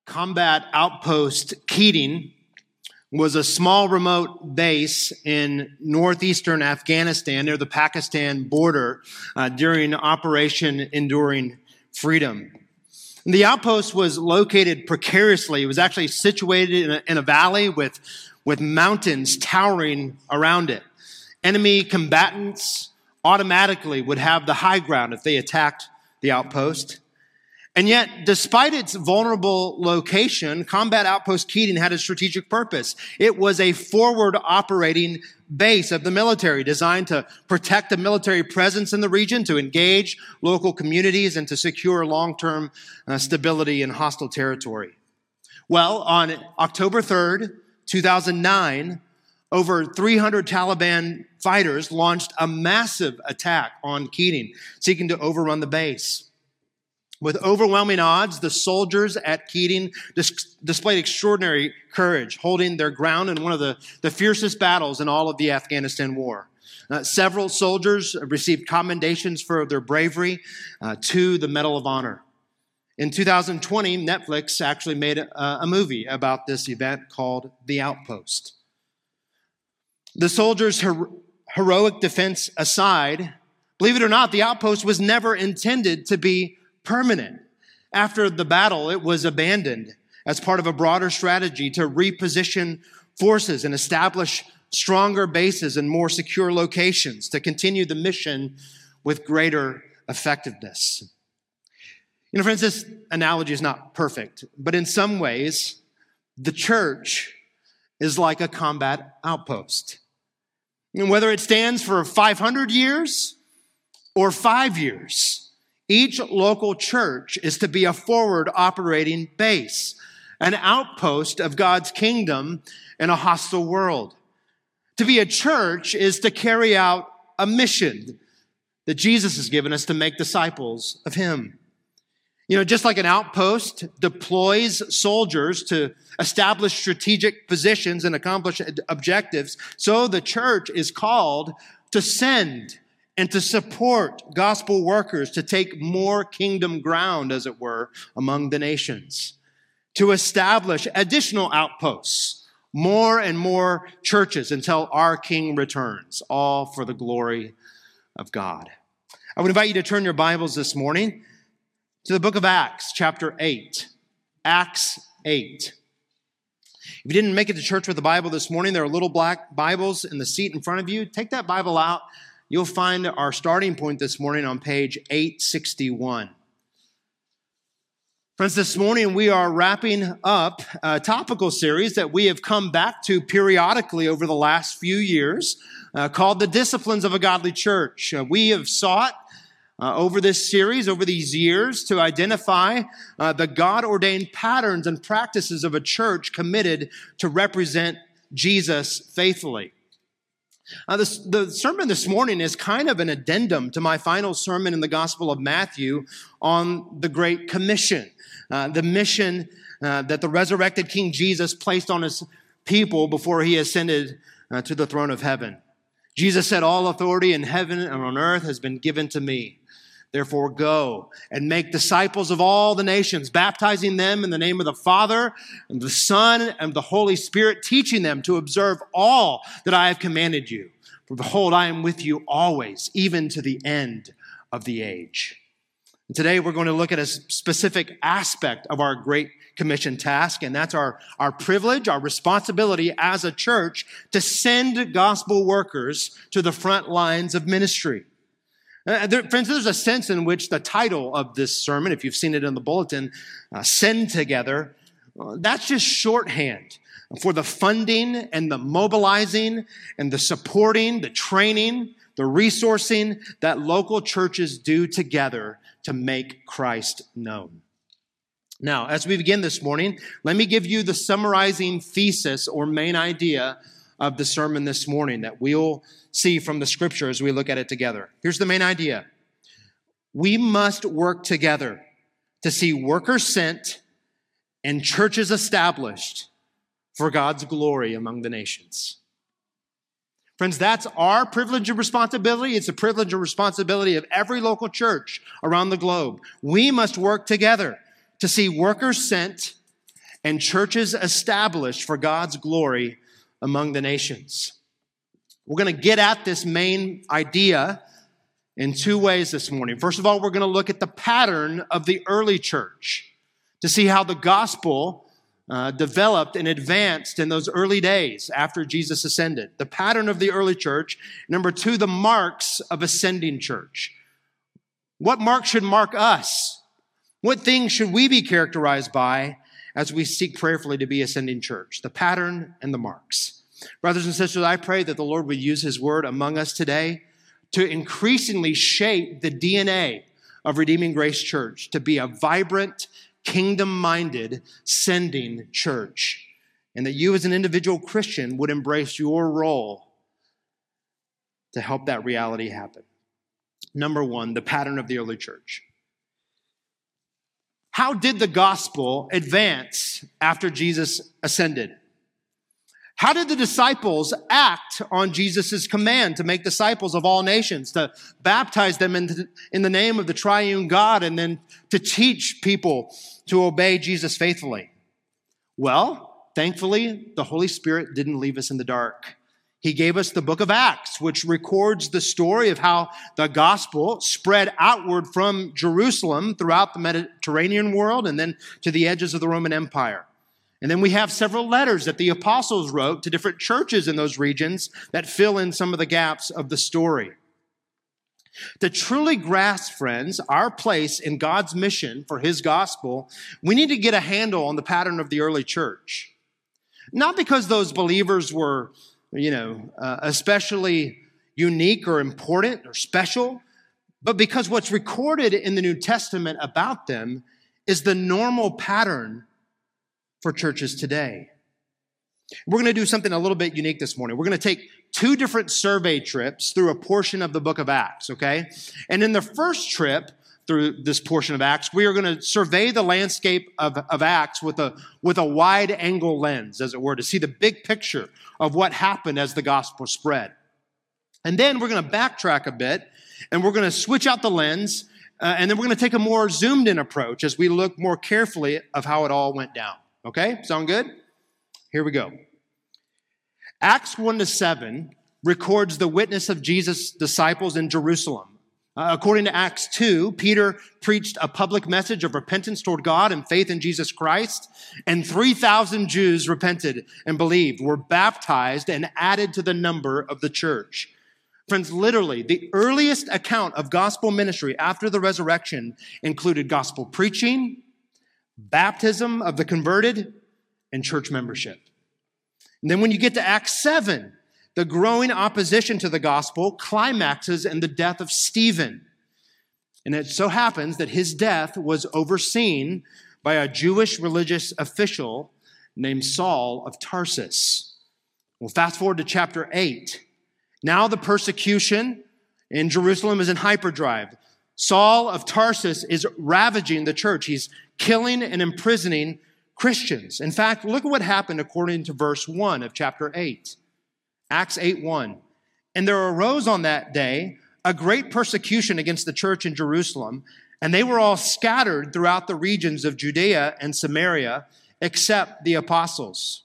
Combat Outpost Keating was a small remote base in northeastern Afghanistan near the Pakistan border during Operation Enduring Freedom. The outpost was located precariously. It was actually situated in a valley with mountains towering around it. Enemy combatants automatically would have the high ground if they attacked the outpost. And yet, despite its vulnerable location, Combat Outpost Keating had a strategic purpose. It was a forward operating base of the military designed to protect the military presence in the region, to engage local communities, and to secure long-term stability in hostile territory. Well, on October 3rd, 2009, over 300 Taliban fighters launched a massive attack on Keating, seeking to overrun the base. With overwhelming odds, the soldiers at Keating displayed extraordinary courage, holding their ground in one of the fiercest battles in all of the Afghanistan war. Several soldiers received commendations for their bravery to the Medal of Honor. In 2020, Netflix actually made a movie about this event called The Outpost. The soldiers' heroic defense aside, believe it or not, the outpost was never intended to be permanent. After the battle, it was abandoned as part of a broader strategy to reposition forces and establish stronger bases and more secure locations to continue the mission with greater effectiveness. You know, friends, this analogy is not perfect, but in some ways, the church is like a combat outpost. And whether it stands for 500 years or 5 years, each local church is to be a forward operating base, an outpost of God's kingdom in a hostile world. To be a church is to carry out a mission that Jesus has given us to make disciples of him. You know, just like an outpost deploys soldiers to establish strategic positions and accomplish objectives, so the church is called to send and to support gospel workers to take more kingdom ground, as it were, among the nations, to establish additional outposts, more and more churches until our King returns, all for the glory of God. I would invite you to turn your Bibles this morning to the book of Acts, chapter 8. Acts 8. If you didn't make it to church with the Bible this morning, there are little black Bibles in the seat in front of you. Take that Bible out. You'll find our starting point this morning on page 861. Friends, this morning we are wrapping up a topical series that we have come back to periodically over the last few years called The Disciplines of a Godly Church. We have sought over this series, over these years, to identify the God-ordained patterns and practices of a church committed to represent Jesus faithfully. The sermon this morning is kind of an addendum to my final sermon in the Gospel of Matthew on the Great Commission, the mission that the resurrected King Jesus placed on his people before he ascended to the throne of heaven. Jesus said, "All authority in heaven and on earth has been given to me. Therefore, go and make disciples of all the nations, baptizing them in the name of the Father and the Son and the Holy Spirit, teaching them to observe all that I have commanded you. For behold, I am with you always, even to the end of the age." And today, we're going to look at a specific aspect of our Great Commission task, and that's our privilege, our responsibility as a church to send gospel workers to the front lines of ministry. Friends, there's a sense in which the title of this sermon, if you've seen it in the bulletin, Send Together, that's just shorthand for the funding and the mobilizing and the supporting, the training, the resourcing that local churches do together to make Christ known. Now, as we begin this morning, let me give you the summarizing thesis or main idea of the sermon this morning that we'll see from the scripture as we look at it together. Here's the main idea. We must work together to see workers sent and churches established for God's glory among the nations. Friends, that's our privilege and responsibility. It's a privilege and responsibility of every local church around the globe. We must work together to see workers sent and churches established for God's glory among the nations. We're going to get at this main idea in two ways this morning. First of all, we're going to look at the pattern of the early church to see how the gospel developed and advanced in those early days after Jesus ascended. The pattern of the early church. Number two, the marks of ascending church. What mark should mark us? What things should we be characterized by as we seek prayerfully to be ascending church? The pattern and the marks. Brothers and sisters, I pray that the Lord would use his word among us today to increasingly shape the DNA of Redeeming Grace Church to be a vibrant, kingdom-minded, sending church. And that you as an individual Christian would embrace your role to help that reality happen. Number one, the pattern of the early church. How did the gospel advance after Jesus ascended? How did the disciples act on Jesus' command to make disciples of all nations, to baptize them in the name of the triune God, and then to teach people to obey Jesus faithfully? Well, thankfully, the Holy Spirit didn't leave us in the dark. He gave us the book of Acts, which records the story of how the gospel spread outward from Jerusalem throughout the Mediterranean world and then to the edges of the Roman Empire. And then we have several letters that the apostles wrote to different churches in those regions that fill in some of the gaps of the story. To truly grasp, friends, our place in God's mission for his gospel, we need to get a handle on the pattern of the early church. Not because those believers were especially unique or important or special, but because what's recorded in the New Testament about them is the normal pattern for churches today. We're going to do something a little bit unique this morning. We're going to take two different survey trips through a portion of the book of Acts, okay? And in the first trip through this portion of Acts, we are going to survey the landscape of Acts with a wide angle lens, as it were, to see the big picture of what happened as the gospel spread. And then we're going to backtrack a bit, and we're going to switch out the lens, and then we're going to take a more zoomed in approach as we look more carefully of how it all went down. Okay? Sound good? Here we go. Acts 1-7 records the witness of Jesus' disciples in Jerusalem. According to Acts 2, Peter preached a public message of repentance toward God and faith in Jesus Christ, and 3,000 Jews repented and believed, were baptized, and added to the number of the church. Friends, literally, the earliest account of gospel ministry after the resurrection included gospel preaching, baptism of the converted, and church membership. And then when you get to Acts 7, the growing opposition to the gospel climaxes in the death of Stephen. And it so happens that his death was overseen by a Jewish religious official named Saul of Tarsus. Well, fast forward to chapter 8. Now the persecution in Jerusalem is in hyperdrive. Saul of Tarsus is ravaging the church. He's killing and imprisoning Christians. In fact, look at what happened according to verse 1 of chapter 8. Acts 8:1. And there arose on that day a great persecution against the church in Jerusalem, and they were all scattered throughout the regions of Judea and Samaria, except the apostles.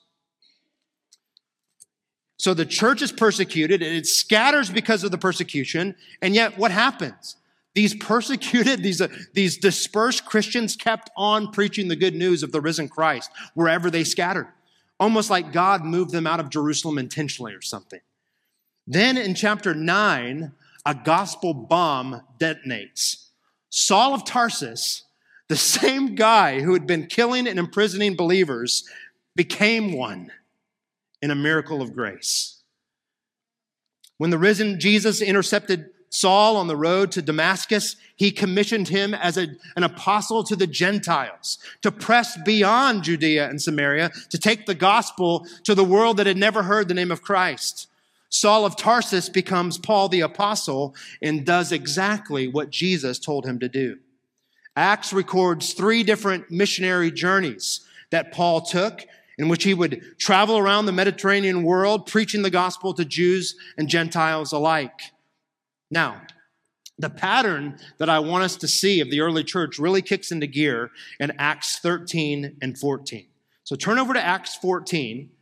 So the church is persecuted, and it scatters because of the persecution, and yet what happens? These persecuted, these dispersed Christians kept on preaching the good news of the risen Christ wherever they scattered. Almost like God moved them out of Jerusalem intentionally or something. Then in chapter 9, a gospel bomb detonates. Saul of Tarsus, the same guy who had been killing and imprisoning believers, became one in a miracle of grace. When the risen Jesus intercepted Saul on the road to Damascus, he commissioned him as an apostle to the Gentiles, to press beyond Judea and Samaria, to take the gospel to the world that had never heard the name of Christ. Saul of Tarsus becomes Paul the apostle and does exactly what Jesus told him to do. Acts records 3 different missionary journeys that Paul took, in which he would travel around the Mediterranean world, preaching the gospel to Jews and Gentiles alike. Now, the pattern that I want us to see of the early church really kicks into gear in Acts 13 and 14. So turn over to Acts 14.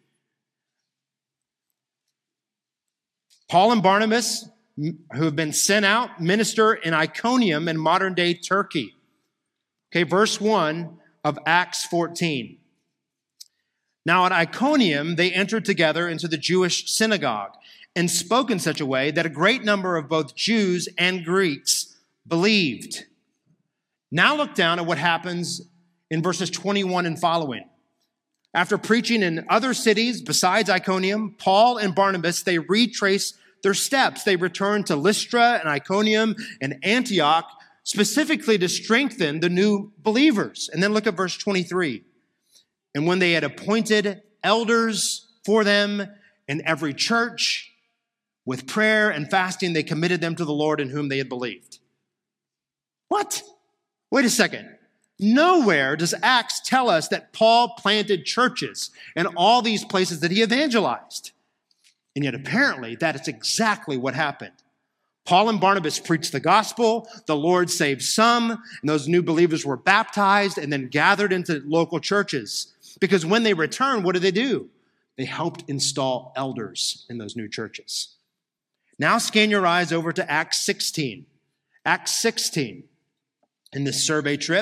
Paul and Barnabas, who have been sent out, minister in Iconium in modern-day Turkey. Okay, verse 1 of Acts 14. Now at Iconium, they entered together into the Jewish synagogue and spoke in such a way that a great number of both Jews and Greeks believed. Now look down at what happens in verses 21 and following. After preaching in other cities besides Iconium, Paul and Barnabas, they retrace their steps. They return to Lystra and Iconium and Antioch, specifically to strengthen the new believers. And then look at verse 23. And when they had appointed elders for them in every church, with prayer and fasting, they committed them to the Lord in whom they had believed. What? Wait a second. Nowhere does Acts tell us that Paul planted churches in all these places that he evangelized. And yet apparently that is exactly what happened. Paul and Barnabas preached the gospel, the Lord saved some, and those new believers were baptized and then gathered into local churches. Because when they returned, what did they do? They helped install elders in those new churches. Now scan your eyes over to Acts 16. Acts 16. In this survey trip,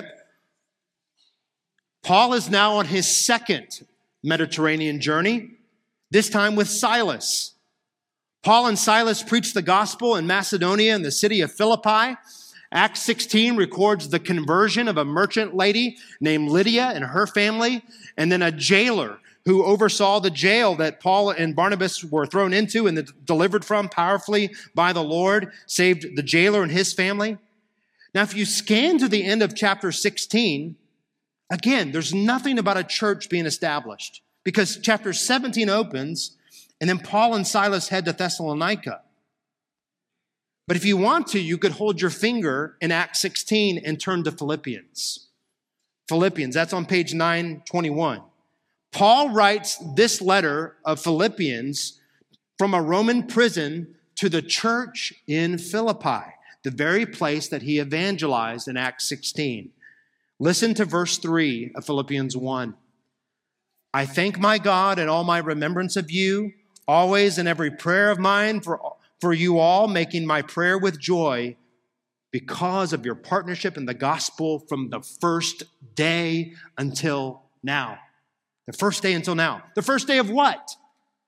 Paul is now on his second Mediterranean journey, this time with Silas. Paul and Silas preached the gospel in Macedonia and the city of Philippi. Acts 16 records the conversion of a merchant lady named Lydia and her family, and then a jailer who oversaw the jail that Paul and Barnabas were thrown into and delivered from powerfully by the Lord, saved the jailer and his family. Now, if you scan to the end of chapter 16, again, there's nothing about a church being established because chapter 17 opens and then Paul and Silas head to Thessalonica. But if you want to, you could hold your finger in Acts 16 and turn to Philippians. Philippians, that's on page 921. Paul writes this letter of Philippians from a Roman prison to the church in Philippi, the very place that he evangelized in Acts 16. Listen to verse 3 of Philippians 1. I thank my God in all my remembrance of you, always in every prayer of mine for you all, making my prayer with joy because of your partnership in the gospel from the first day until now. The first day until now. The first day of what?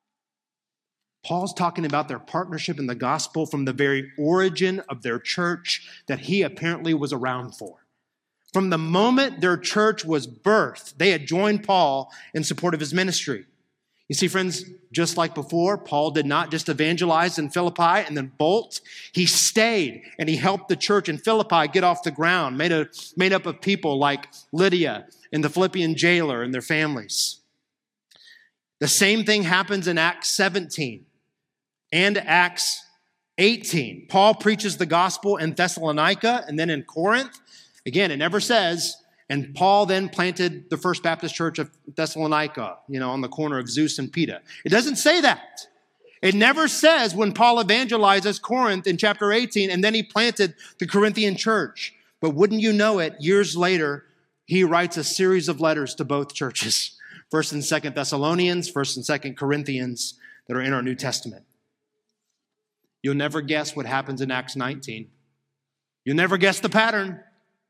Paul's talking about their partnership in the gospel from the very origin of their church that he apparently was around for. From the moment their church was birthed, they had joined Paul in support of his ministry. You see, friends, just like before, Paul did not just evangelize in Philippi and then bolt. He stayed and he helped the church in Philippi get off the ground, made up of people like Lydia and the Philippian jailer and their families. The same thing happens in Acts 17 and Acts 18. Paul preaches the gospel in Thessalonica and then in Corinth. Again, it never says, and Paul then planted the First Baptist Church of Thessalonica, on the corner of Zeus and Peta. It doesn't say that. It never says when Paul evangelizes Corinth in chapter 18, and then he planted the Corinthian church. But wouldn't you know it, years later, he writes a series of letters to both churches. 1st and 2nd Thessalonians, 1st and 2nd Corinthians, that are in our New Testament. You'll never guess what happens in Acts 19. You'll never guess the pattern.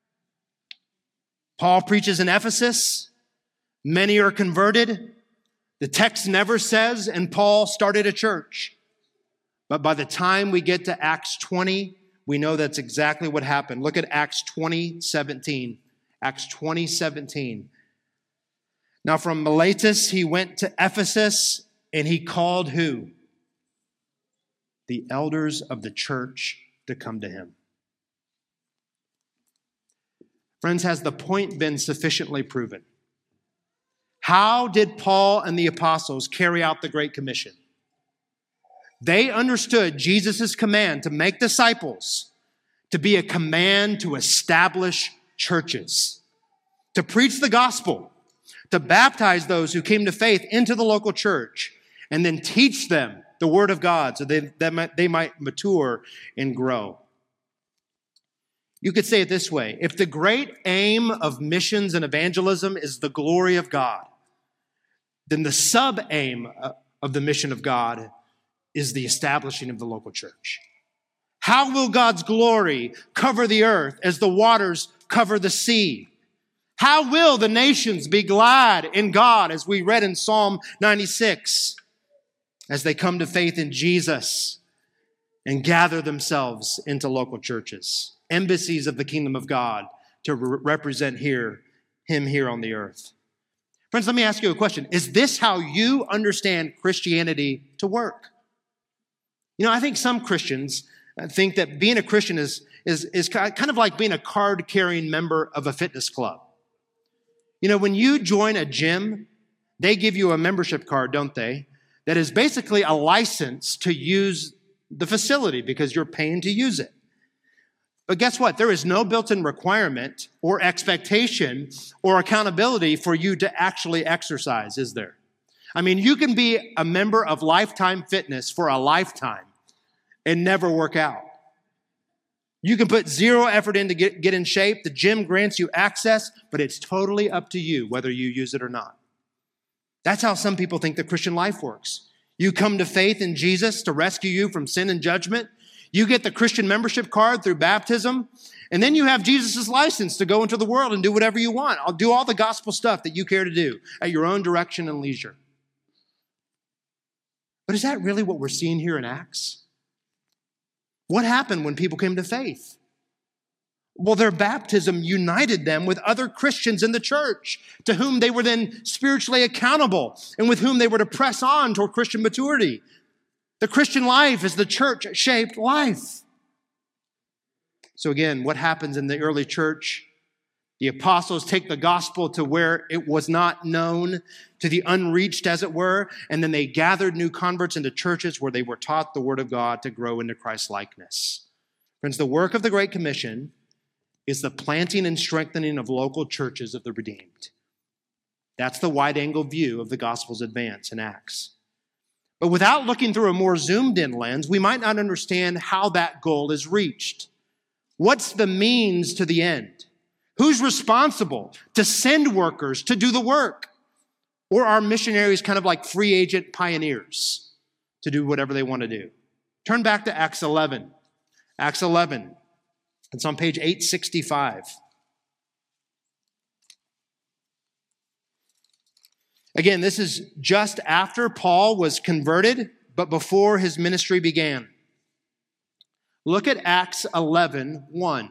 Paul preaches in Ephesus. Many are converted. The text never says, and Paul started a church. But by the time we get to Acts 20, we know that's exactly what happened. Look at Acts 20:17. Acts 20:17. Now from Miletus, he went to Ephesus, and he called who? The elders of the church to come to him. Friends, has the point been sufficiently proven? How did Paul and the apostles carry out the Great Commission? They understood Jesus' command to make disciples to be a command to establish churches, to preach the gospel, to baptize those who came to faith into the local church, and then teach them the word of God so they might mature and grow. You could say it this way: if the great aim of missions and evangelism is the glory of God, then the sub-aim of the mission of God is the establishing of the local church. How will God's glory cover the earth as the waters cover the sea? How will the nations be glad in God, as we read in Psalm 96, as they come to faith in Jesus and gather themselves into local churches, embassies of the kingdom of God to represent Him here on the earth? Friends, let me ask you a question. Is this how you understand Christianity to work? I think some Christians think that being a Christian is kind of like being a card-carrying member of a fitness club. When you join a gym, they give you a membership card, don't they? That is basically a license to use the facility because you're paying to use it. But guess what? There is no built-in requirement or expectation or accountability for you to actually exercise, is there? You can be a member of Lifetime Fitness for a lifetime and never work out. You can put zero effort in to get in shape. The gym grants you access, but it's totally up to you whether you use it or not. That's how some people think the Christian life works. You come to faith in Jesus to rescue you from sin and judgment. You get the Christian membership card through baptism, and then you have Jesus' license to go into the world and do whatever you want. I'll do all the gospel stuff that you care to do at your own direction and leisure. But is that really what we're seeing here in Acts? What happened when people came to faith? Well, their baptism united them with other Christians in the church, to whom they were then spiritually accountable and with whom they were to press on toward Christian maturity. The Christian life is the church-shaped life. So again, what happens in the early church? The apostles take the gospel to where it was not known, to the unreached, as it were, and then they gathered new converts into churches where they were taught the word of God to grow into Christ's likeness. Friends, the work of the Great Commission is the planting and strengthening of local churches of the redeemed. That's the wide-angle view of the gospel's advance in Acts. But without looking through a more zoomed-in lens, we might not understand how that goal is reached. What's the means to the end? Who's responsible to send workers to do the work? Or are missionaries kind of like free agent pioneers to do whatever they want to do? Turn back to Acts 11. Acts 11. It's on page 865. Again, this is just after Paul was converted, but before his ministry began. Look at Acts 11:1.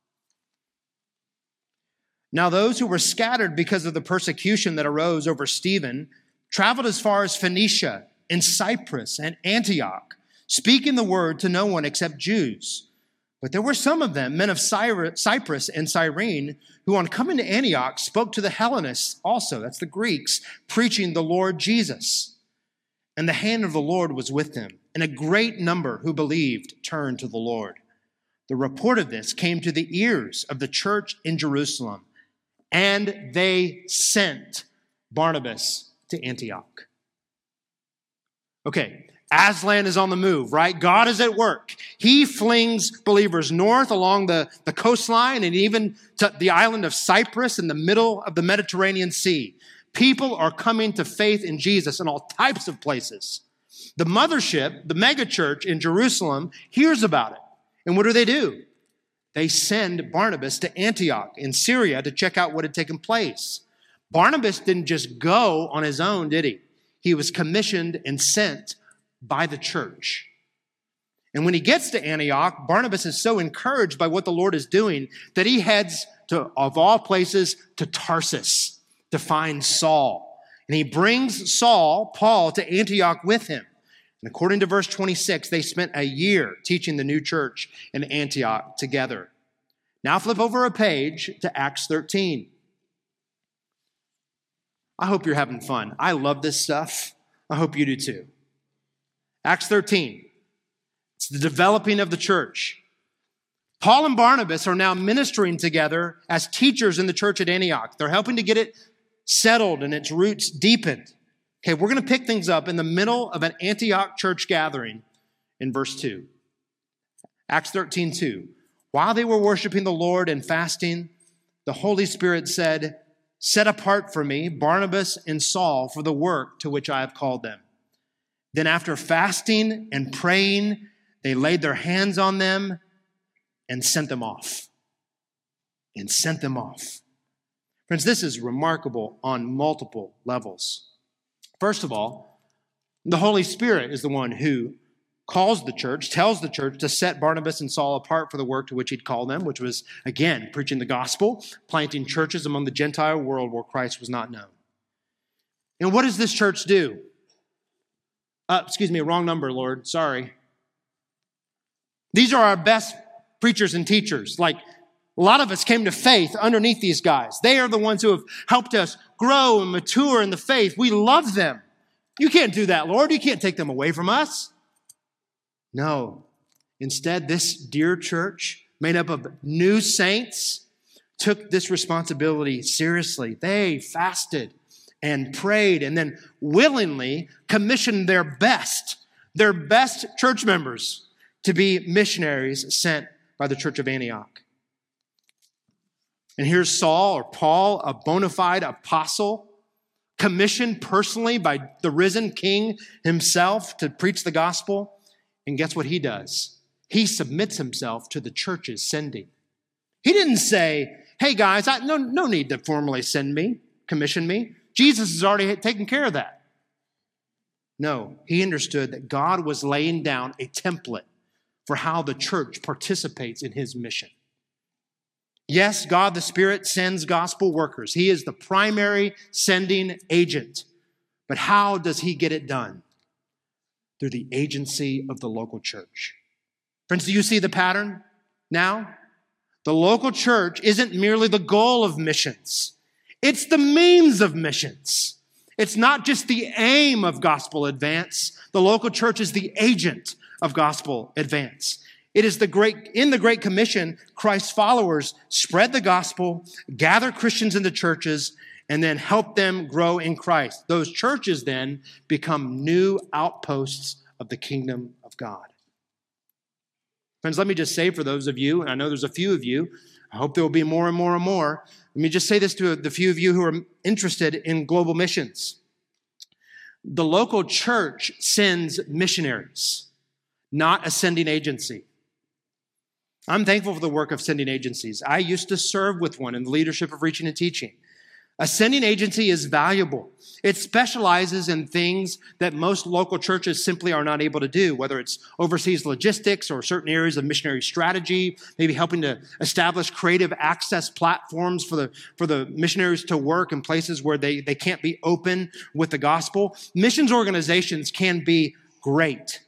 Now those who were scattered because of the persecution that arose over Stephen traveled as far as Phoenicia and Cyprus and Antioch, speaking the word to no one except Jews. But there were some of them, men of Cyprus and Cyrene, who on coming to Antioch spoke to the Hellenists also, that's the Greeks, preaching the Lord Jesus. And the hand of the Lord was with them, and a great number who believed turned to the Lord. The report of this came to the ears of the church in Jerusalem, and they sent Barnabas to Antioch. Okay, Aslan is on the move, right? God is at work. He flings believers north along the coastline and even to the island of Cyprus in the middle of the Mediterranean Sea. People are coming to faith in Jesus in all types of places. The mothership, the megachurch in Jerusalem, hears about it. And what do? They send Barnabas to Antioch in Syria to check out what had taken place. Barnabas didn't just go on his own, did he? He was commissioned and sent by the church. And when he gets to Antioch, Barnabas is so encouraged by what the Lord is doing that he heads to, of all places, to Tarsus to find Saul. And he brings Paul, to Antioch with him. And according to verse 26, they spent a year teaching the new church in Antioch together. Now flip over a page to Acts 13. I hope you're having fun. I love this stuff. I hope you do too. Acts 13. It's the developing of the church. Paul and Barnabas are now ministering together as teachers in the church at Antioch. They're helping to get it settled and its roots deepened. Okay, we're going to pick things up in the middle of an Antioch church gathering in verse 2. Acts 13:2. While they were worshiping the Lord and fasting, the Holy Spirit said, set apart for me Barnabas and Saul for the work to which I have called them. Then after fasting and praying, they laid their hands on them and sent them off. Friends, this is remarkable on multiple levels. First of all, the Holy Spirit is the one who calls the church, tells the church to set Barnabas and Saul apart for the work to which he'd called them, which was, again, preaching the gospel, planting churches among the Gentile world where Christ was not known. And what does this church do? Wrong number, Lord. Sorry. These are our best preachers and teachers. Like, a lot of us came to faith underneath these guys. They are the ones who have helped us grow and mature in the faith. We love them. You can't do that, Lord. You can't take them away from us. No. Instead, this dear church, made up of new saints, took this responsibility seriously. They fasted and prayed and then willingly commissioned their best church members to be missionaries sent by the church of Antioch. And here's Saul or Paul, a bona fide apostle, commissioned personally by the risen king himself to preach the gospel. And guess what he does? He submits himself to the church's sending. He didn't say, hey guys, no need to formally commission me. Jesus has already taken care of that. No, he understood that God was laying down a template for how the church participates in his mission. Yes, God the Spirit sends gospel workers. He is the primary sending agent. But how does he get it done? Through the agency of the local church. Friends, do you see the pattern now? The local church isn't merely the goal of missions. It's the means of missions. It's not just the aim of gospel advance. The local church is the agent of gospel advance. It is in the Great Commission, Christ's followers spread the gospel, gather Christians into churches, and then help them grow in Christ. Those churches then become new outposts of the kingdom of God. Friends, let me just say for those of you, and I know there's a few of you, I hope there will be more and more and more. Let me just say this to the few of you who are interested in global missions. The local church sends missionaries, not a sending agency. I'm thankful for the work of sending agencies. I used to serve with one in the leadership of Reaching and Teaching. A sending agency is valuable. It specializes in things that most local churches simply are not able to do, whether it's overseas logistics or certain areas of missionary strategy, maybe helping to establish creative access platforms for the missionaries to work in places where they can't be open with the gospel. Missions organizations can be great.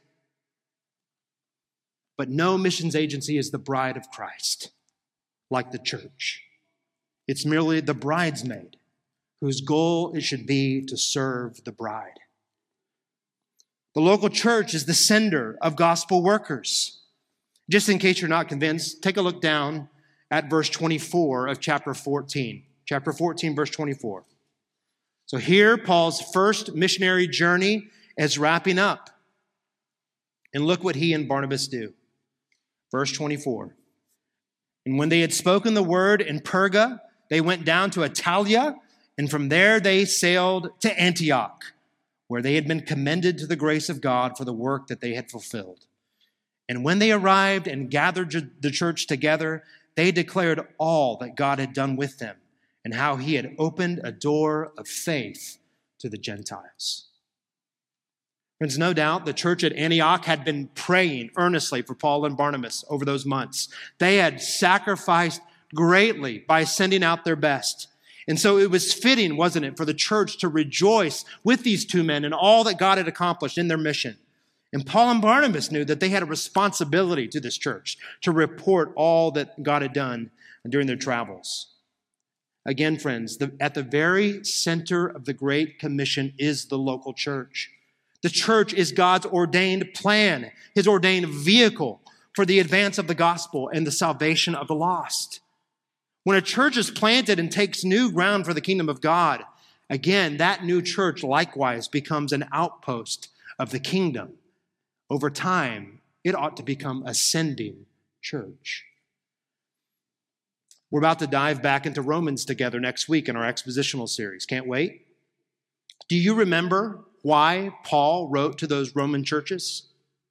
But no missions agency is the bride of Christ, like the church. It's merely the bridesmaid whose goal it should be to serve the bride. The local church is the sender of gospel workers. Just in case you're not convinced, take a look down at verse 24 of chapter 14. Chapter 14, verse 24. So here, Paul's first missionary journey is wrapping up. And look what he and Barnabas do. Verse 24. And when they had spoken the word in Perga, they went down to Attalia, and from there they sailed to Antioch, where they had been commended to the grace of God for the work that they had fulfilled. And when they arrived and gathered the church together, they declared all that God had done with them and how he had opened a door of faith to the Gentiles. Friends, no doubt the church at Antioch had been praying earnestly for Paul and Barnabas over those months. They had sacrificed greatly by sending out their best. And so it was fitting, wasn't it, for the church to rejoice with these two men and all that God had accomplished in their mission. And Paul and Barnabas knew that they had a responsibility to this church to report all that God had done during their travels. Again, friends, at the very center of the Great Commission is the local church. The church is God's ordained plan, his ordained vehicle for the advance of the gospel and the salvation of the lost. When a church is planted and takes new ground for the kingdom of God, again, that new church likewise becomes an outpost of the kingdom. Over time, it ought to become a sending church. We're about to dive back into Romans together next week in our expositional series. Can't wait. Do you remember why Paul wrote to those Roman churches?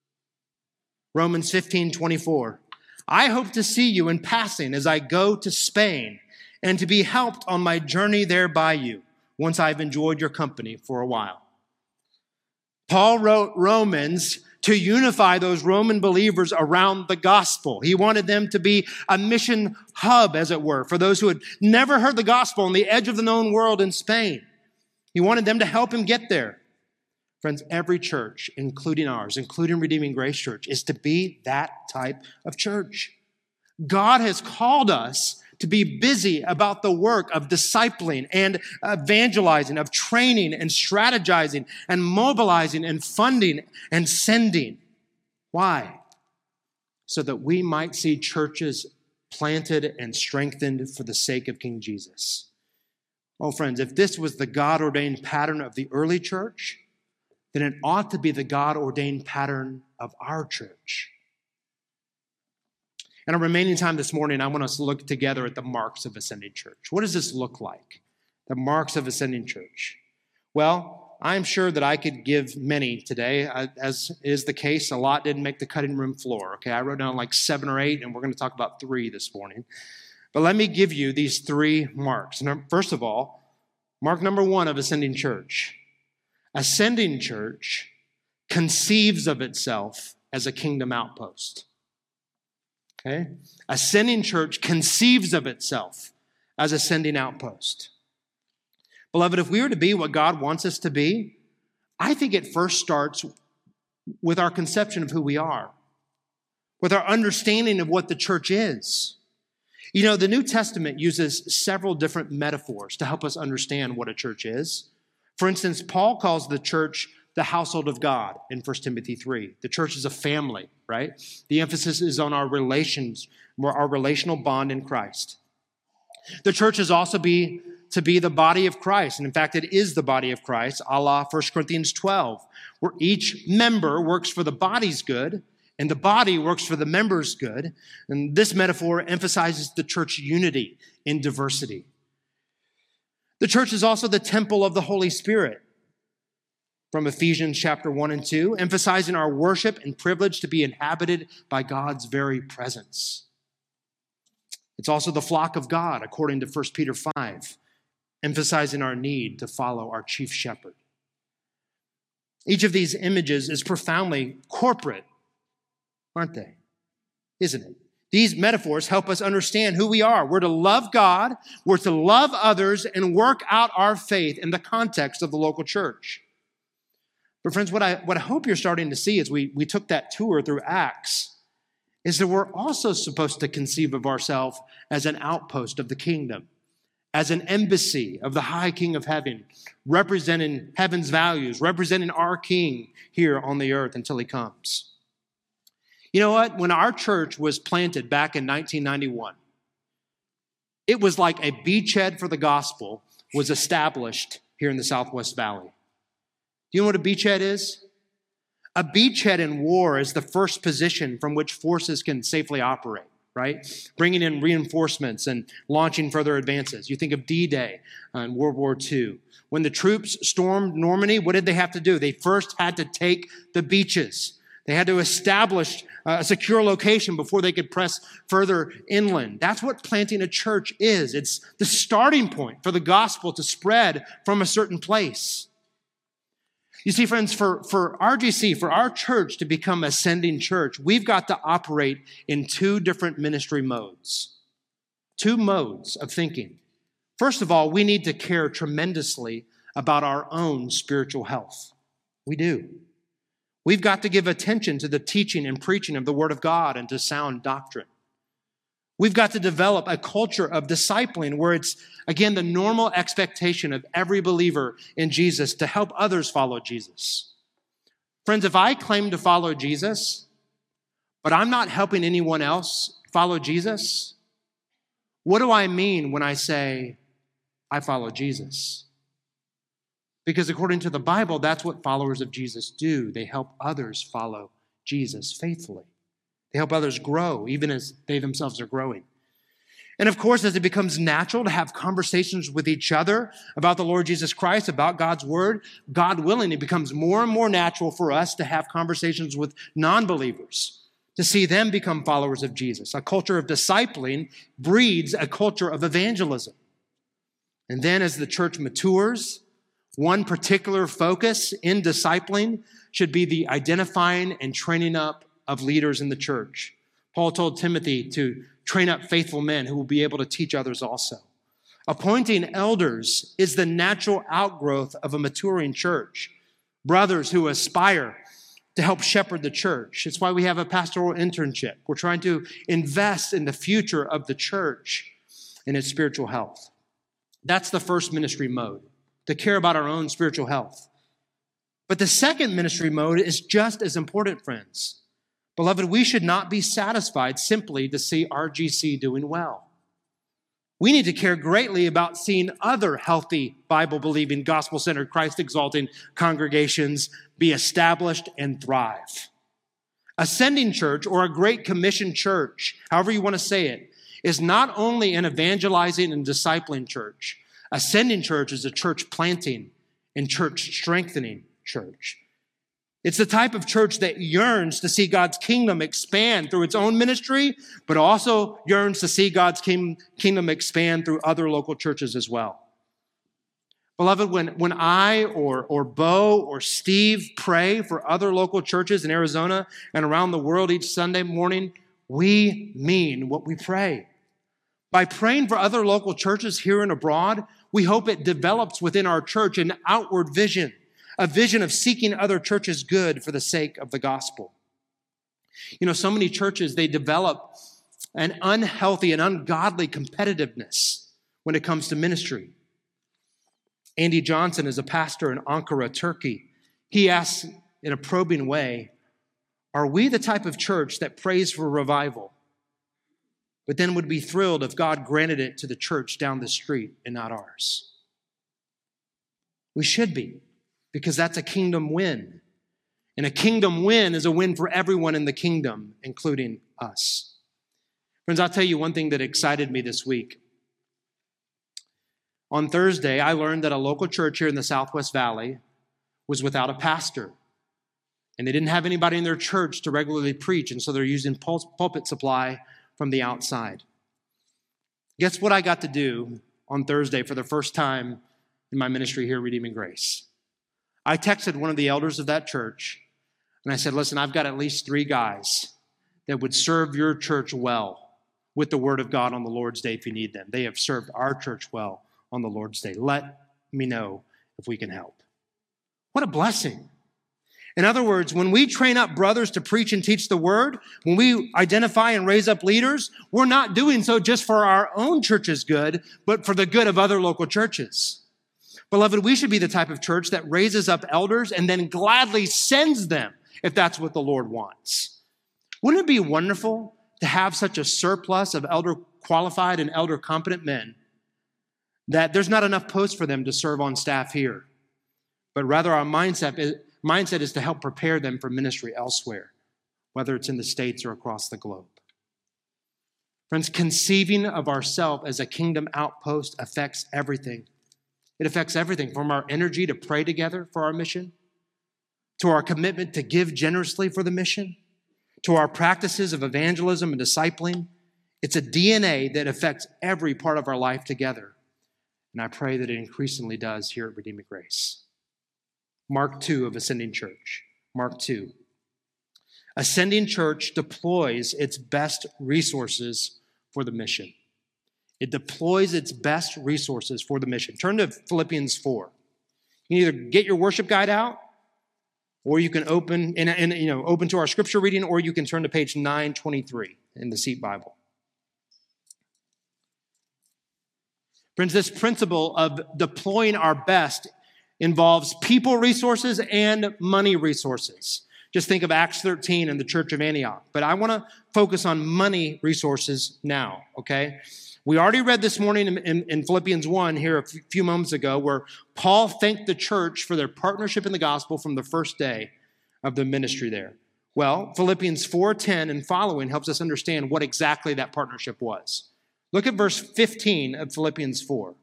Romans 15:24. I hope to see you in passing as I go to Spain and to be helped on my journey there by you once I've enjoyed your company for a while. Paul wrote Romans to unify those Roman believers around the gospel. He wanted them to be a mission hub, as it were, for those who had never heard the gospel on the edge of the known world in Spain. He wanted them to help him get there. Friends, every church, including ours, including Redeeming Grace Church, is to be that type of church. God has called us to be busy about the work of discipling and evangelizing, of training and strategizing and mobilizing and funding and sending. Why? So that we might see churches planted and strengthened for the sake of King Jesus. Oh, friends, if this was the God-ordained pattern of the early church, then it ought to be the God-ordained pattern of our church. In our remaining time this morning, I want us to look together at the marks of ascending church. What does this look like? The marks of ascending church. Well, I'm sure that I could give many today. As is the case, a lot didn't make the cutting room floor. Okay, I wrote down like 7 or 8, and we're going to talk about 3 this morning. But let me give you these 3 marks. First of all, mark number 1 of ascending church. Ascending church conceives of itself as a kingdom outpost. Okay? Ascending church conceives of itself as a sending outpost. Beloved, if we are to be what God wants us to be, I think it first starts with our conception of who we are, with our understanding of what the church is. You know, the New Testament uses several different metaphors to help us understand what a church is. For instance, Paul calls the church the household of God in 1 Timothy 3. The church is a family, right? The emphasis is on our relations, our relational bond in Christ. The church is also to be the body of Christ. And in fact, it is the body of Christ, a la 1 Corinthians 12, where each member works for the body's good and the body works for the member's good. And this metaphor emphasizes the church unity in diversity. The church is also the temple of the Holy Spirit, from Ephesians chapter 1 and 2, emphasizing our worship and privilege to be inhabited by God's very presence. It's also the flock of God, according to 1 Peter 5, emphasizing our need to follow our chief shepherd. Each of these images is profoundly corporate, aren't they? Isn't it? These metaphors help us understand who we are. We're to love God, we're to love others, and work out our faith in the context of the local church. But friends, what I hope you're starting to see as we took that tour through Acts is that we're also supposed to conceive of ourselves as an outpost of the kingdom, as an embassy of the high King of heaven, representing heaven's values, representing our King here on the earth until he comes. You know what? When our church was planted back in 1991, it was like a beachhead for the gospel was established here in the Southwest Valley. Do you know what a beachhead is? A beachhead in war is the first position from which forces can safely operate, right? Bringing in reinforcements and launching further advances. You think of D-Day in World War II. When the troops stormed Normandy, what did they have to do? They first had to take the beaches. They had to establish a secure location before they could press further inland. That's what planting a church is. It's the starting point for the gospel to spread from a certain place. You see, friends, for RGC, for our church to become ascending church, we've got to operate in 2 different ministry modes. 2 modes of thinking. First of all, we need to care tremendously about our own spiritual health. We do. We've got to give attention to the teaching and preaching of the Word of God and to sound doctrine. We've got to develop a culture of discipling where it's, again, the normal expectation of every believer in Jesus to help others follow Jesus. Friends, if I claim to follow Jesus, but I'm not helping anyone else follow Jesus, what do I mean when I say I follow Jesus? Because according to the Bible, that's what followers of Jesus do. They help others follow Jesus faithfully. They help others grow, even as they themselves are growing. And of course, as it becomes natural to have conversations with each other about the Lord Jesus Christ, about God's word, God willing, it becomes more and more natural for us to have conversations with non-believers, to see them become followers of Jesus. A culture of discipling breeds a culture of evangelism. And then as the church matures, one particular focus in discipling should be the identifying and training up of leaders in the church. Paul told Timothy to train up faithful men who will be able to teach others also. Appointing elders is the natural outgrowth of a maturing church. Brothers who aspire to help shepherd the church. It's why we have a pastoral internship. We're trying to invest in the future of the church and its spiritual health. That's the first ministry mode, to care about our own spiritual health. But the second ministry mode is just as important, friends. Beloved, we should not be satisfied simply to see RGC doing well. We need to care greatly about seeing other healthy, Bible-believing, gospel-centered, Christ-exalting congregations be established and thrive. Ascending Church, or a Great Commission church, however you want to say it, is not only an evangelizing and discipling church. Ascending Church is a church planting and church strengthening church. It's the type of church that yearns to see God's kingdom expand through its own ministry, but also yearns to see God's kingdom expand through other local churches as well. Beloved, when I or Bo or Steve pray for other local churches in Arizona and around the world each Sunday morning, we mean what we pray. By praying for other local churches here and abroad, we hope it develops within our church an outward vision, a vision of seeking other churches good for the sake of the gospel. You know, so many churches, they develop an unhealthy and ungodly competitiveness when it comes to ministry. Andy Johnson is a pastor in Ankara, Turkey. He asks in a probing way, are we the type of church that prays for revival, but then would be thrilled if God granted it to the church down the street and not ours? We should be, because that's a kingdom win. And a kingdom win is a win for everyone in the kingdom, including us. Friends, I'll tell you one thing that excited me this week. On Thursday, I learned that a local church here in the Southwest Valley was without a pastor. And they didn't have anybody in their church to regularly preach, and so they're using pulpit supply from the outside. Guess what I got to do on Thursday for the first time in my ministry here at Redeeming Grace? I texted one of the elders of that church, and I said, listen, I've got at least 3 guys that would serve your church well with the word of God on the Lord's Day if you need them. They have served our church well on the Lord's Day. Let me know if we can help. What a blessing. In other words, when we train up brothers to preach and teach the word, when we identify and raise up leaders, we're not doing so just for our own church's good, but for the good of other local churches. Beloved, we should be the type of church that raises up elders and then gladly sends them if that's what the Lord wants. Wouldn't it be wonderful to have such a surplus of elder qualified and elder competent men that there's not enough posts for them to serve on staff here, but rather our mindset is to help prepare them for ministry elsewhere, whether it's in the States or across the globe. Friends, conceiving of ourselves as a kingdom outpost affects everything. It affects everything from our energy to pray together for our mission, to our commitment to give generously for the mission, to our practices of evangelism and discipling. It's a DNA that affects every part of our life together. And I pray that it increasingly does here at Redeeming Grace. Mark 2 of Ascending Church. Mark 2. Ascending Church deploys its best resources for the mission. It deploys its best resources for the mission. Turn to Philippians 4. You can either get your worship guide out, or you can open to our scripture reading, or you can turn to page 923 in the Seat Bible. Friends, this principle of deploying our best involves people resources and money resources. Just think of Acts 13 and the Church of Antioch. But I want to focus on money resources now, okay? We already read this morning in Philippians 1 here a few moments ago where Paul thanked the church for their partnership in the gospel from the first day of the ministry there. Well, Philippians 4:10 and following helps us understand what exactly that partnership was. Look at verse 15 of Philippians 4.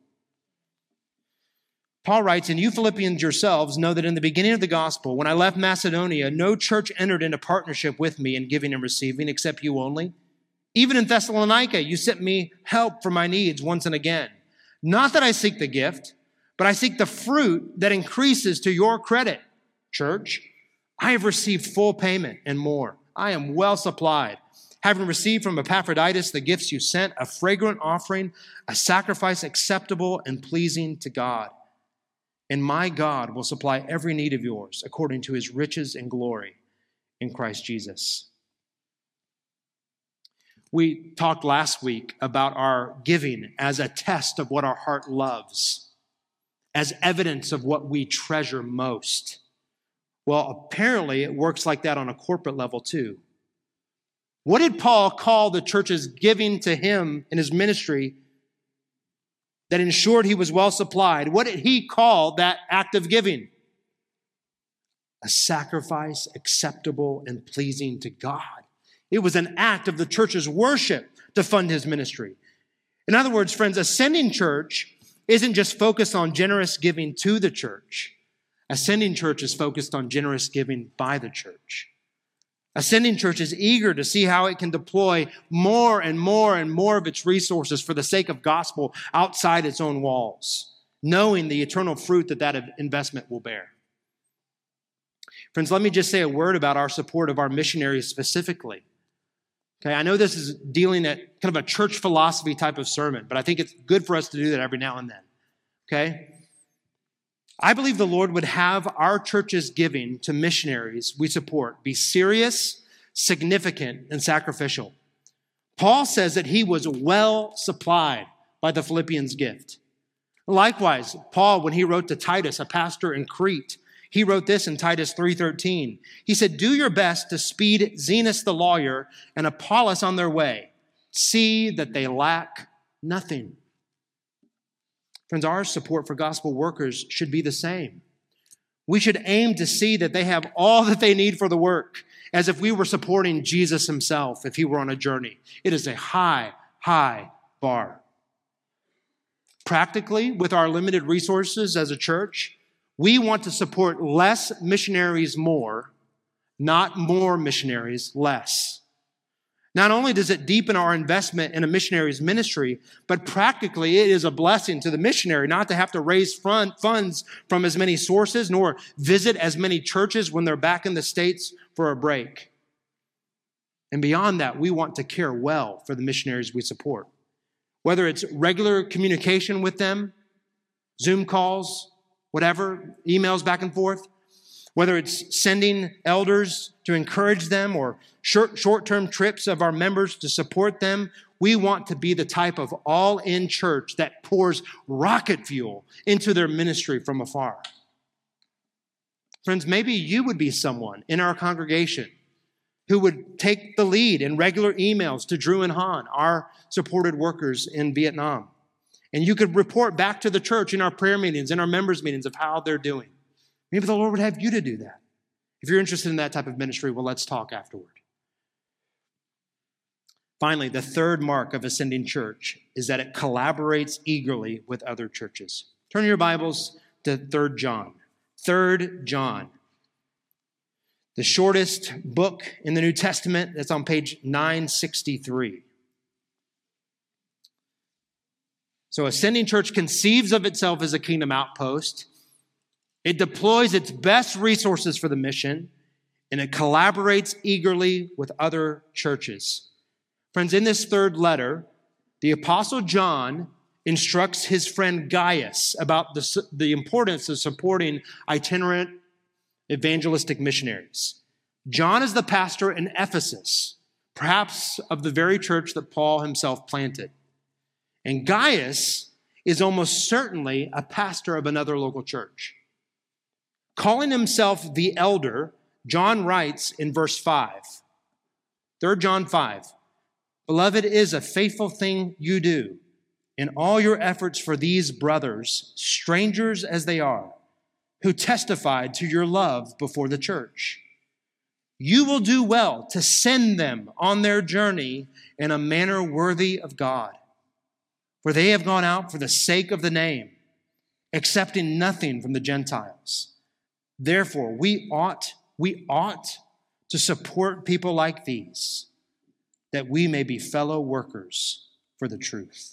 Paul writes, "And you Philippians yourselves know that in the beginning of the gospel, when I left Macedonia, no church entered into partnership with me in giving and receiving, except you only. Even in Thessalonica, you sent me help for my needs once and again. Not that I seek the gift, but I seek the fruit that increases to your credit. Church, I have received full payment and more. I am well supplied, having received from Epaphroditus the gifts you sent, a fragrant offering, a sacrifice acceptable and pleasing to God. And my God will supply every need of yours according to his riches and glory in Christ Jesus." We talked last week about our giving as a test of what our heart loves, as evidence of what we treasure most. Well, apparently it works like that on a corporate level too. What did Paul call the church's giving to him in his ministry that ensured he was well supplied? What did he call that act of giving? A sacrifice acceptable and pleasing to God. It was an act of the church's worship to fund his ministry. In other words, friends, Ascending Church isn't just focused on generous giving to the church. Ascending Church is focused on generous giving by the church. Ascending Church is eager to see how it can deploy more and more and more of its resources for the sake of gospel outside its own walls, knowing the eternal fruit that investment will bear. Friends, let me just say a word about our support of our missionaries specifically. Okay, I know this is dealing at kind of a church philosophy type of sermon, but I think it's good for us to do that every now and then. Okay? I believe the Lord would have our church's giving to missionaries we support be serious, significant, and sacrificial. Paul says that he was well supplied by the Philippians' gift. Likewise, Paul, when he wrote to Titus, a pastor in Crete, he wrote this in Titus 3:13. He said, "Do your best to speed Zenas the lawyer and Apollos on their way. See that they lack nothing." Friends, our support for gospel workers should be the same. We should aim to see that they have all that they need for the work, as if we were supporting Jesus himself if he were on a journey. It is a high, high bar. Practically, with our limited resources as a church, we want to support less missionaries more, not more missionaries less. Not only does it deepen our investment in a missionary's ministry, but practically it is a blessing to the missionary not to have to raise funds from as many sources nor visit as many churches when they're back in the States for a break. And beyond that, we want to care well for the missionaries we support. Whether it's regular communication with them, Zoom calls, whatever, emails back and forth, whether it's sending elders to encourage them or short-term trips of our members to support them, we want to be the type of all-in church that pours rocket fuel into their ministry from afar. Friends, maybe you would be someone in our congregation who would take the lead in regular emails to Drew and Han, our supported workers in Vietnam. And you could report back to the church in our prayer meetings, in our members' meetings of how they're doing. Maybe the Lord would have you to do that. If you're interested in that type of ministry, well, let's talk afterward. Finally, the third mark of Ascending Church is that it collaborates eagerly with other churches. Turn your Bibles to 3 John. 3 John. The shortest book in the New Testament. That's on page 963. So Ascending Church conceives of itself as a kingdom outpost. It deploys its best resources for the mission, and it collaborates eagerly with other churches. Friends, in this third letter, the Apostle John instructs his friend Gaius about the importance of supporting itinerant evangelistic missionaries. John is the pastor in Ephesus, perhaps of the very church that Paul himself planted. And Gaius is almost certainly a pastor of another local church. Calling himself the elder, John writes in verse 5, 3 John 5, "Beloved, it is a faithful thing you do in all your efforts for these brothers, strangers as they are, who testified to your love before the church. You will do well to send them on their journey in a manner worthy of God, For they have gone out for the sake of the name, accepting nothing from the Gentiles. Therefore, we ought to support people like these, that we may be fellow workers for the truth.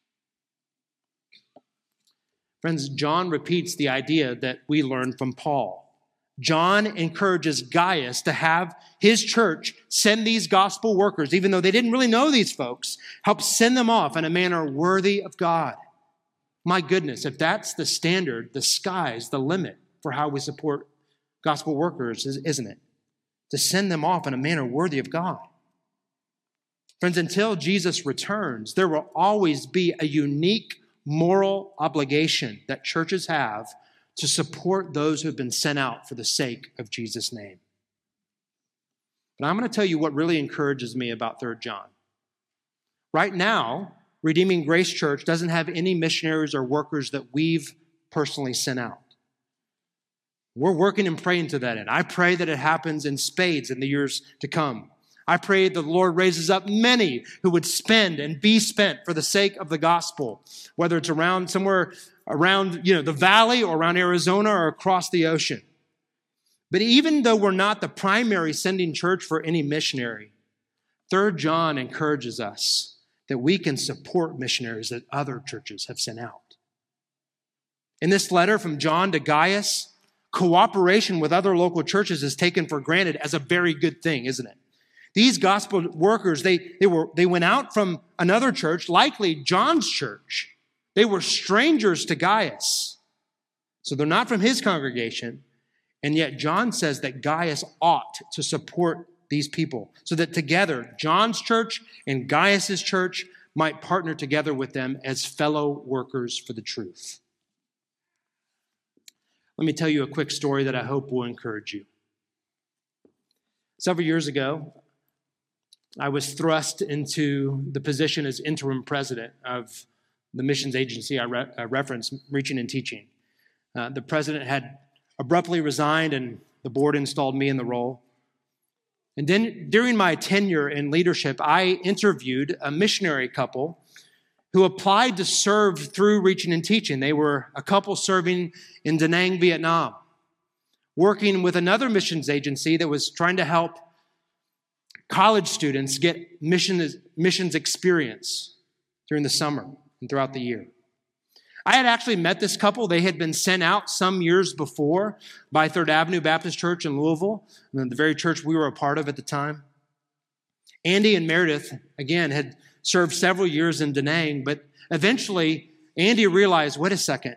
Friends, John repeats the idea that we learned from Paul. John encourages Gaius to have his church send these gospel workers, even though they didn't really know these folks, help send them off in a manner worthy of God. My goodness, if that's the standard, the sky's the limit for how we support gospel workers, isn't it? To send them off in a manner worthy of God. Friends, until Jesus returns, there will always be a unique moral obligation that churches have to support those who have been sent out for the sake of Jesus' name. But I'm going to tell you what really encourages me about 3 John. Right now, Redeeming Grace Church doesn't have any missionaries or workers that we've personally sent out. We're working and praying to that end. I pray that it happens in spades in the years to come. I pray the Lord raises up many who would spend and be spent for the sake of the gospel, whether it's somewhere around the valley or around Arizona or across the ocean. But even though we're not the primary sending church for any missionary, 3 John encourages us that we can support missionaries that other churches have sent out. In this letter from John to Gaius, cooperation with other local churches is taken for granted as a very good thing, isn't it? These gospel workers, they went out from another church, likely John's church. They were strangers to Gaius. So they're not from his congregation. And yet John says that Gaius ought to support these people so that together John's church and Gaius's church might partner together with them as fellow workers for the truth. Let me tell you a quick story that I hope will encourage you. Several years ago, I was thrust into the position as interim president of the missions agency I referenced, Reaching and Teaching. The president had abruptly resigned, and the board installed me in the role. And then during my tenure in leadership, I interviewed a missionary couple who applied to serve through Reaching and Teaching. They were a couple serving in Da Nang, Vietnam, working with another missions agency that was trying to help college students get missions experience during the summer and throughout the year. I had actually met this couple. They had been sent out some years before by Third Avenue Baptist Church in Louisville, the very church we were a part of at the time. Andy and Meredith, again, had served several years in Da Nang, but eventually Andy realized, wait a second,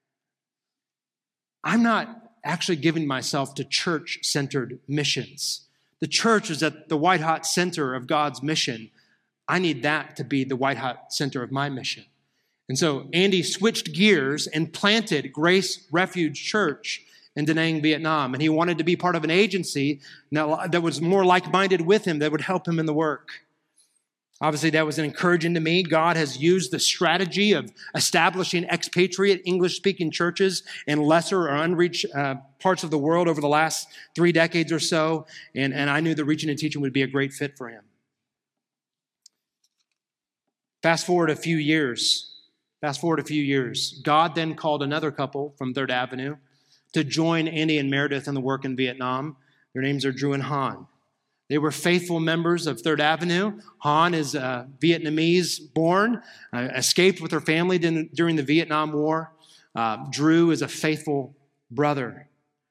I'm not actually giving myself to church-centered missions. The church is at the white-hot center of God's mission. I need that to be the white-hot center of my mission. And so Andy switched gears and planted Grace Refuge Church in Da Nang, Vietnam. And he wanted to be part of an agency that was more like-minded with him, that would help him in the work. Obviously, that was encouraging to me. God has used the strategy of establishing expatriate English-speaking churches in lesser or unreached parts of the world over the last 3 decades or so. And I knew that Reaching and Teaching would be a great fit for him. Fast forward a few years. God then called another couple from Third Avenue to join Andy and Meredith in the work in Vietnam. Their names are Drew and Han. They were faithful members of Third Avenue. Han is Vietnamese born, escaped with her family during the Vietnam War. Drew is a faithful brother.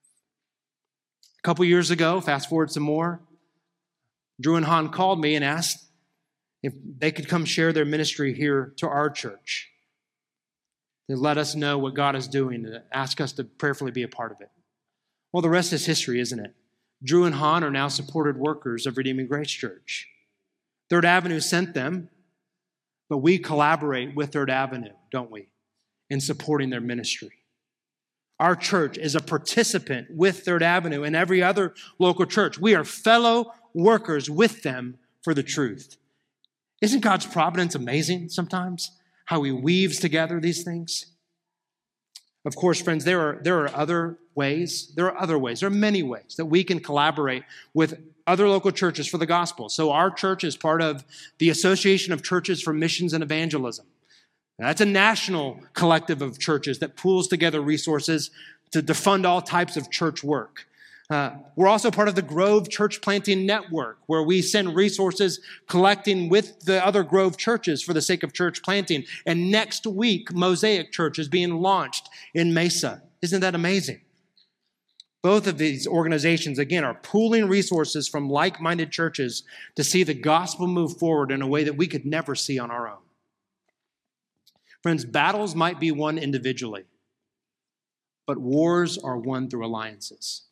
A couple years ago, fast forward some more, Drew and Han called me and asked if they could come share their ministry here to our church. They let us know what God is doing and ask us to prayerfully be a part of it. Well, the rest is history, isn't it? Drew and Han are now supported workers of Redeeming Grace Church. Third Avenue sent them, but we collaborate with Third Avenue, don't we, in supporting their ministry. Our church is a participant with Third Avenue and every other local church. We are fellow workers with them for the truth. Isn't God's providence amazing sometimes? How he weaves together these things? Of course, friends, there are other ways. There are many ways that we can collaborate with other local churches for the gospel. So our church is part of the Association of Churches for Missions and Evangelism. That's a national collective of churches that pools together resources to fund all types of church work. We're also part of the Grove Church Planting Network, where we send resources collecting with the other Grove churches for the sake of church planting. And next week, Mosaic Church is being launched in Mesa. Isn't that amazing? Both of these organizations, again, are pooling resources from like-minded churches to see the gospel move forward in a way that we could never see on our own. Friends, battles might be won individually, but wars are won through alliances.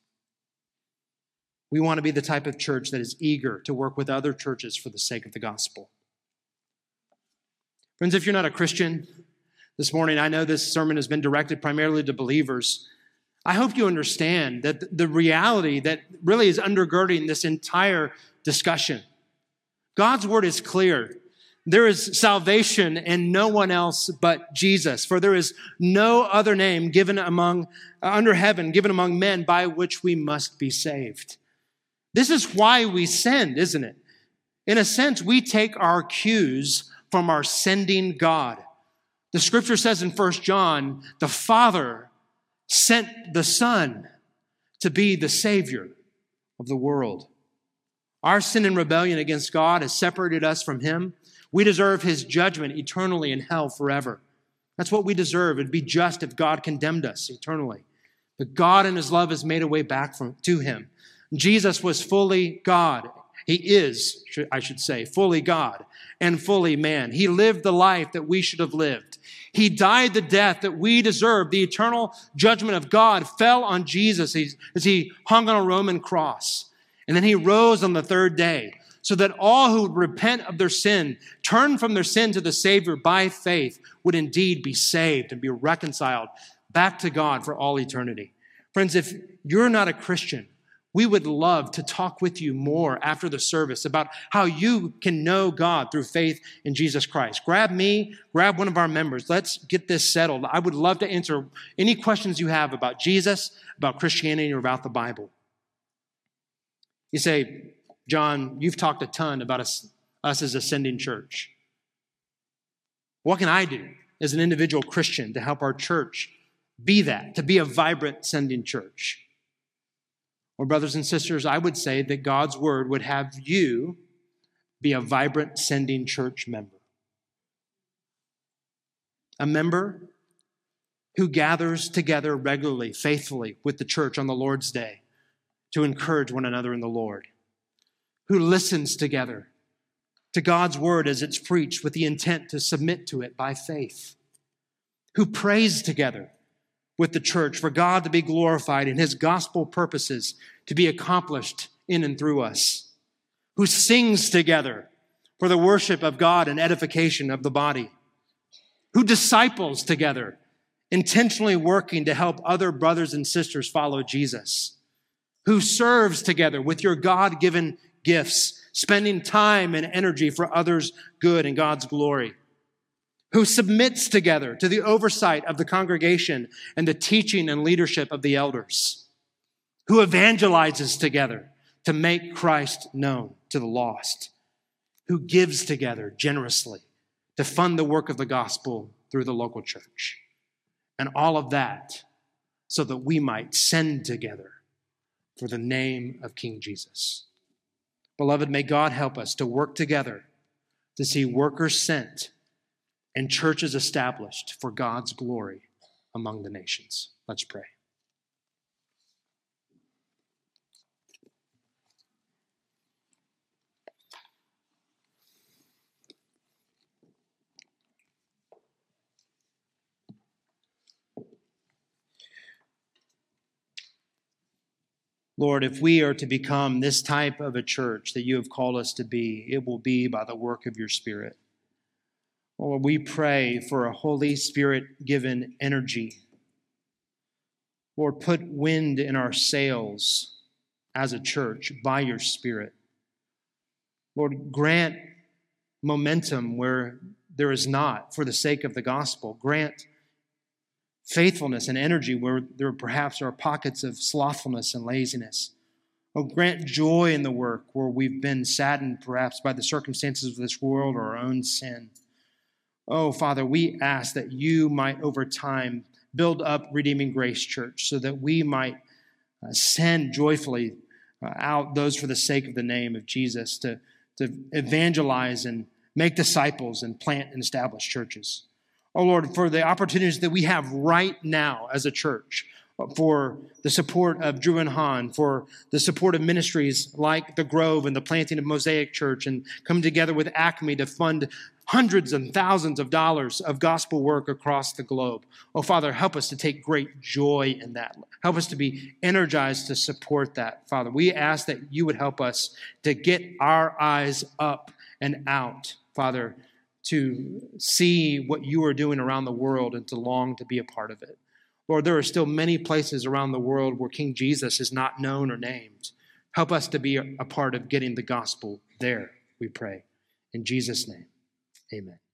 We want to be the type of church that is eager to work with other churches for the sake of the gospel. Friends, if you're not a Christian this morning, I know this sermon has been directed primarily to believers. I hope you understand that the reality that really is undergirding this entire discussion. God's word is clear. There is salvation in no one else but Jesus, for there is no other name given under heaven, given among men by which we must be saved. This is why we send, isn't it? In a sense, we take our cues from our sending God. The scripture says in 1 John, the Father sent the Son to be the Savior of the world. Our sin and rebellion against God has separated us from Him. We deserve His judgment eternally in hell forever. That's what we deserve. It'd be just if God condemned us eternally. But God in His love has made a way back to Him. Jesus was fully God. He is, I should say, fully God and fully man. He lived the life that we should have lived. He died the death that we deserve. The eternal judgment of God fell on Jesus as He hung on a Roman cross. And then He rose on the third day so that all who would repent of their sin, turn from their sin to the Savior by faith, would indeed be saved and be reconciled back to God for all eternity. Friends, if you're not a Christian, we would love to talk with you more after the service about how you can know God through faith in Jesus Christ. Grab me, grab one of our members. Let's get this settled. I would love to answer any questions you have about Jesus, about Christianity, or about the Bible. You say, John, you've talked a ton about us as a sending church. What can I do as an individual Christian to help our church be that, to be a vibrant sending church? Well, brothers and sisters, I would say that God's word would have you be a vibrant sending church member. A member who gathers together regularly, faithfully with the church on the Lord's day to encourage one another in the Lord. Who listens together to God's word as it's preached with the intent to submit to it by faith. Who prays together with the church for God to be glorified and His gospel purposes to be accomplished in and through us. Who sings together for the worship of God and edification of the body. Who disciples together, intentionally working to help other brothers and sisters follow Jesus. Who serves together with your God-given gifts, spending time and energy for others' good and God's glory. Who submits together to the oversight of the congregation and the teaching and leadership of the elders. Who evangelizes together to make Christ known to the lost. Who gives together generously to fund the work of the gospel through the local church. And all of that so that we might send together for the name of King Jesus. Beloved, may God help us to work together to see workers sent and churches established for God's glory among the nations. Let's pray. Lord, if we are to become this type of a church that you have called us to be, it will be by the work of your Spirit. Lord, we pray for a Holy Spirit-given energy. Lord, put wind in our sails as a church by your Spirit. Lord, grant momentum where there is not for the sake of the gospel. Grant faithfulness and energy where there perhaps are pockets of slothfulness and laziness. Oh, grant joy in the work where we've been saddened perhaps by the circumstances of this world or our own sin. Oh, Father, we ask that you might over time build up Redeeming Grace Church so that we might send joyfully out those for the sake of the name of Jesus to evangelize and make disciples and plant and establish churches. Oh, Lord, for the opportunities that we have right now as a church, for the support of Drew and Han, for the support of ministries like The Grove and the planting of Mosaic Church, and come together with Acme to fund hundreds and thousands of dollars of gospel work across the globe. Oh, Father, help us to take great joy in that. Help us to be energized to support that, Father. We ask that you would help us to get our eyes up and out, Father, to see what you are doing around the world and to long to be a part of it. Lord, there are still many places around the world where King Jesus is not known or named. Help us to be a part of getting the gospel there, we pray. In Jesus' name, amen.